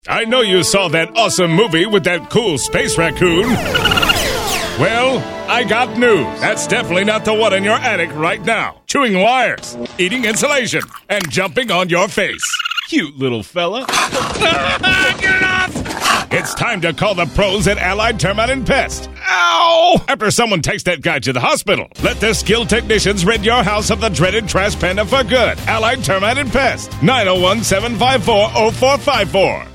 I know you saw that awesome movie with that cool space raccoon. Well, I got news. That's definitely not the one in your attic right now. Chewing wires, eating insulation, and jumping on your face. Cute little fella. Get it off! It's time to call the pros at Allied Termite and Pest. Ow! After someone takes that guy to the hospital, let their skilled technicians rid your house of the dreaded trash panda for good. Allied Termite and Pest. 901-754-0454.